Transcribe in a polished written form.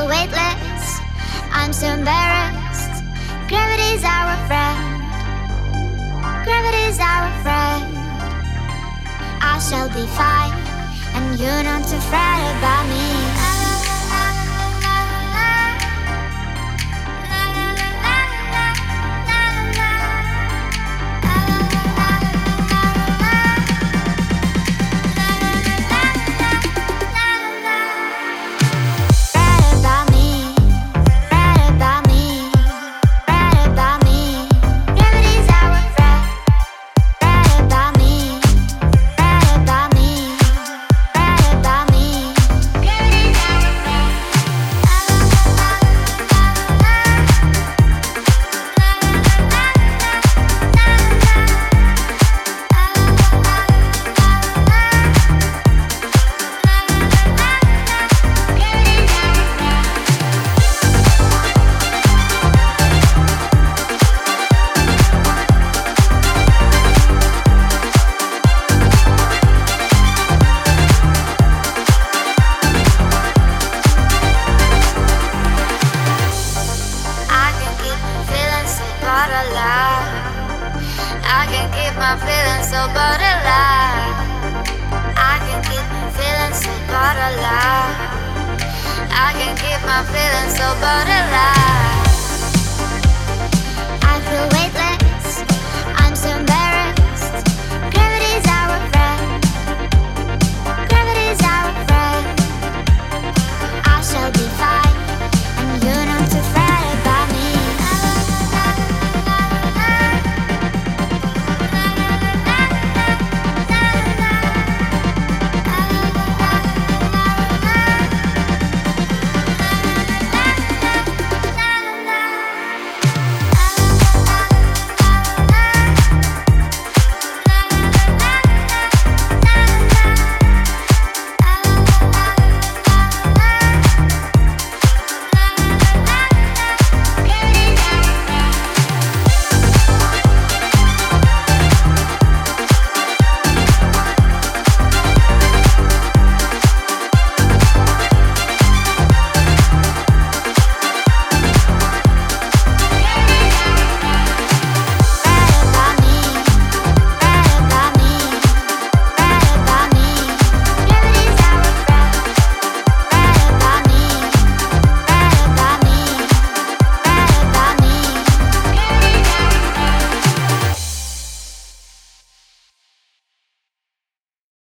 feel weightless. I'm so embarrassed. Gravity's our friend. Gravity's our friend. I shall be fine, and you not to fret about me. I can keep my feelings so borderline. I can keep my feelings so borderline. I can keep my feelings so borderline.